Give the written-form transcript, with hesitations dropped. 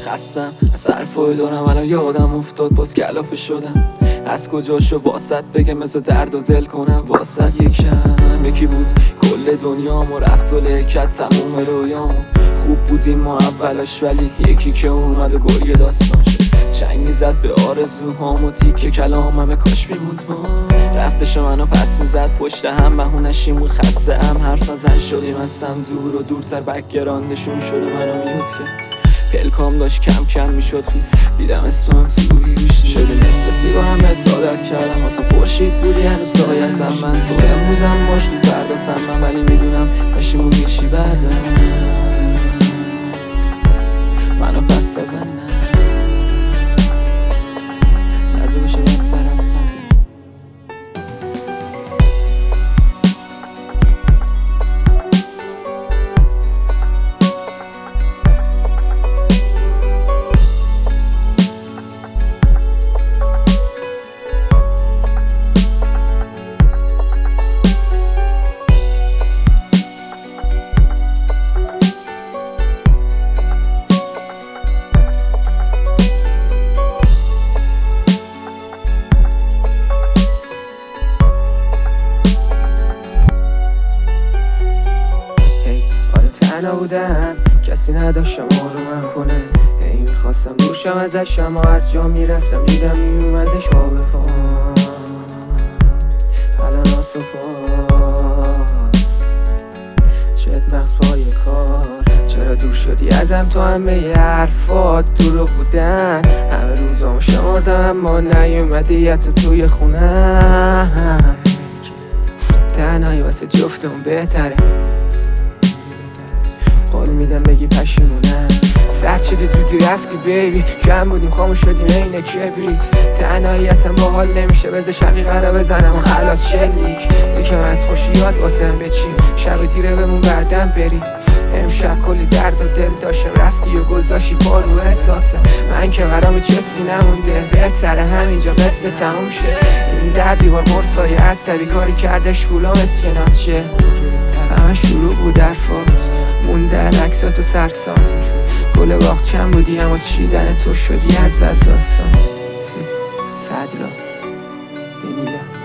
خستم صرفای دارم الان یادم افتاد باز کلافه شدم از کجاشو واسط بگم مثل درد و دل کنم واسط یکی بود کل دنیامو رفت و لکت تموم رویامو خوب بودیم ما اولش ولی یکی که اومد و گریه داستان شد چنگ میزد به آرزوهام و تیک کلامم کاش میبود ما رفتش منو پس میزد پشت هم بهونشیم بود خسته هم حرف نزن شدیم هستم دور و دورتر بکگراندشون شده منو میوت کرد پلکام داشت کم کم میشد خیس دیدم اسمم توی گوشتی شده مثل سیگارم نتادر کردم واسه خورشید بودی هنو سایتم من تو امروزم باش تو فرداتم من ولی میدونم پشیمون میشی بعدم منو پس ازن نزه بشه بدتر از قبل نبودم کسی نداشتم آرومم کنه هی میخواستم دوشم ازش اما هر جا میرفتم دیدم میومدش آب پا الان آسو پاس چت مغز پای کار چرا دور شدی ازم تو همه حرفات دروغ بودن همه روزامو شمردم اما نیومدی حتی توی خونم تنهایی واسه جفتمون بهتره قول میدم بگی پشیمونم سرد شدی زودی رفتی بیبی جمع بودیم خاموش شدیم اینه کبریت تنهایی اصلا باحال نمیشه بذار شقیقه رو بزنم و خلاص شلیک یکم از خوشیات واسم بچین شب دیره بمون بعدم بریم امشب کلی درد و دل داشتم رفتی و گذاشی پا رو احساسم من که برام چستی نمونده بهتره همینجا قصه تموم شه این در دیوار قرصای عصبی کاری کردش گولام اسکناس شه همه شروع بود درفات مونده عکسات و سرسان گل باغ چند بودی اما چیدن تو شدی از وزداستان صدرا دنیلا